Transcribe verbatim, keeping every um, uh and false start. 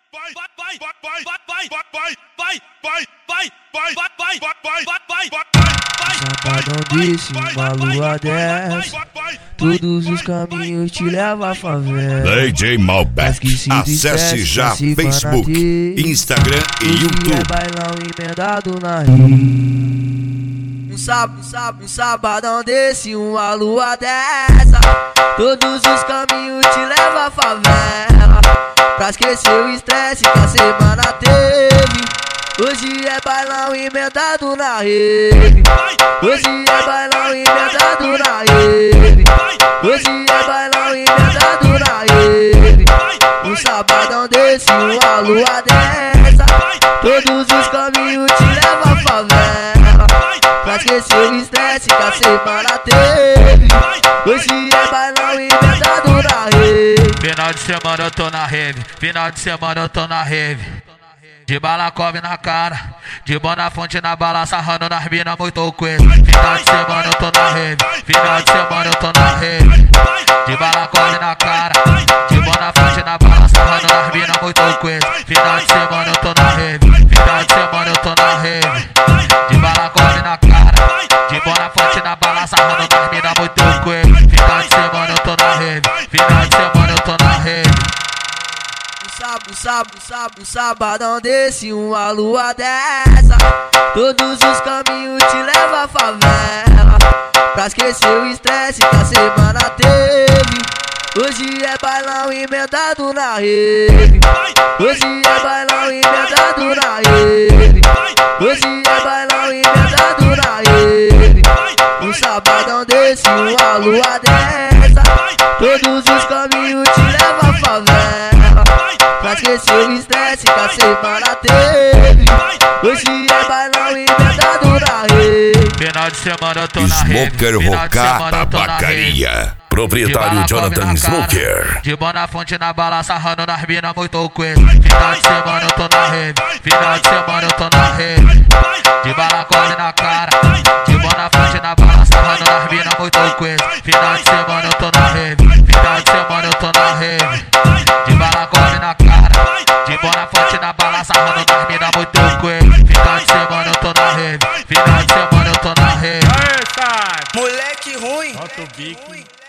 vai, vai, vai, vai, vai, vai, vai, vai, vai, vai, vai, vai, vai, vai, vai, vai. Safadão desse, uma lua dessa, todos os caminhos te levam à favela. D J Malbec, acesse já Facebook, Instagram e YouTube. É bailão emendado na rio. Um sábado, um sábado, um sabadão desse, uma lua dessa, todos os caminhos te levam à favela. Pra esquecer o estresse que a semana teve. Hoje é bailão emendado na rede. Hoje é bailão emendado na rede. Hoje é bailão emendado na rede. Um sabadão desse, uma lua dessa, todos os caminhos te levam à favela. Pra esquecer o estresse que a semana teve. Hoje é bailão emendado na rede. Final de semana eu tô na rave, final de semana eu tô na rave. De balacove na cara, de Bonafonte na bala, sarrando nas mina muito coisa. Final de semana eu tô na rave, final de semana eu tô na rave. De balacove na cara, de Bonafonte na bala, sarrando nas mina muito coisa. Final de semana eu tô na rave, final de semana eu tô na rave. De balacove na cara, de Bonafonte na bala, sarrando nas mina muito coisa. Final de semana eu tô na rave, final de semana eu tô na rave. Sábado, sábado, sábado, sabadão desse, uma lua dessa, todos os caminhos te levam à favela. Pra esquecer o estresse que a semana teve. Hoje é bailão emendado na rede. Hoje é bailão emendado na rede. Hoje é bailão emendado na rede. Um sabadão desse, uma lua dessa, todos os caminhos te levam à favela. Pra esquecer o estresse que a semana teve. Hoje é bailão emendado na rede. Final de semana eu tô na rede. Smoker Rocar Tabacaria. Proprietário Jonathan Smoker. De Bonafonte na bala, sarrando nas mina muito coisa. Final de semana eu tô na rede. Final de semana eu tô na rede. De balacole na cara, de Bonafonte na bala, sarrando nas mina muito coisa. Final de semana eu tô na rede. Final de semana eu tô na rede. De balacole na cara, de Bonafonte na bala, sarrando